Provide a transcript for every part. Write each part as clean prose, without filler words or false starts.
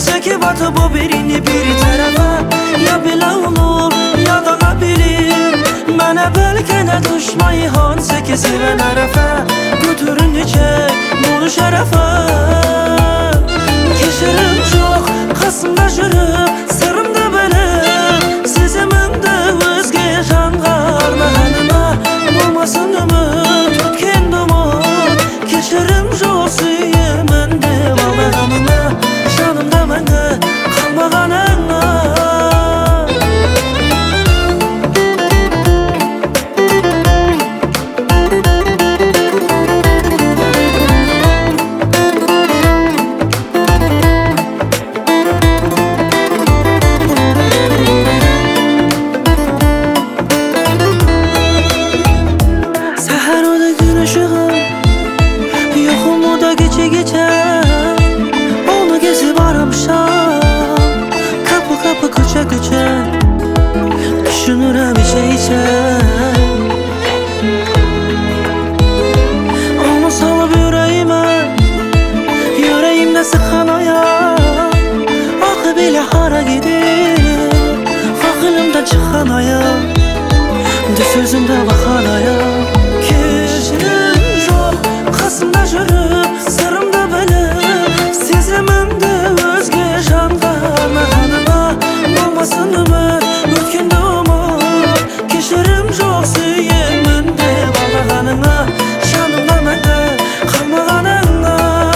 çekip atıp o birini bir tarafa. Ya bile olur ya da ne bileyim, mənə bəlkə nə düşmayı hansı ki sevən ərəfə. Götürün çək bunu şərəfə. Keçirim çox qasımda jürüb, sırımda bölüb, sizimin-də özgə janğarma hənimə. Olmasın ümid, tutken dumud, keçirim çox suyumun-də valda hənimə. Şanımda məndə qalmağan ənə. Düşünürəm içə-içə, onu salıb ürəyimə, ürəyimdə sıxan ayaq. Axı belə hara gedir, ağılımdan çıxan ayaq, düz sözümdə baxan ayaq. Keçirim çox qasımda jürüb, sırımda bölüb, sizimin-də özgə janğarma hənimə. Olmasın ümid, ötkəndə umud, keçirim çox suyumun-də valda hənimə. Şanımda məndə qalmağan ənə.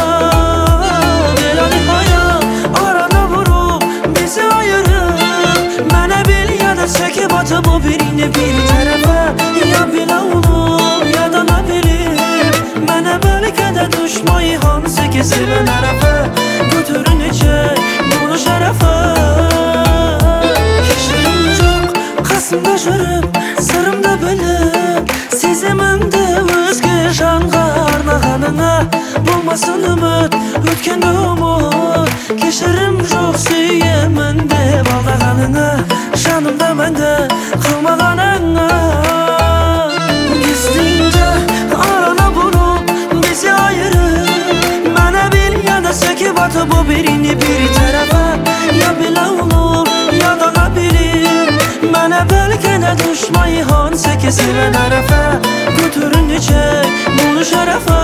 Belə nihayət arada vurub bizi ayırıb, mənə bil ya da çəkib atıp o birini bir tərəfə. Ya belə olur ya da nə bilim, mənə bəlkə də düşmayı hansı ki sevən ərəfə. Götürün çək bunu şərəfə. Qasımda jürüb, sırımda bölüb, sizimin-də özgə janğarma hənimə. Olmasın ümid, ötkəndə umud, keçirim çox suyumun-də valda hənimə. Şanımda məndə qalmağan ənə. Gizlincə arana vurub bizi ayırıb, mənə bil ya da çəkib atıp o birini bir tərəfə. Ya belə olur ya da nə bilim, mənə bəlkə nə düşmayı hansı ki sevən ərəfə. Götürün çək bunu şərəfə.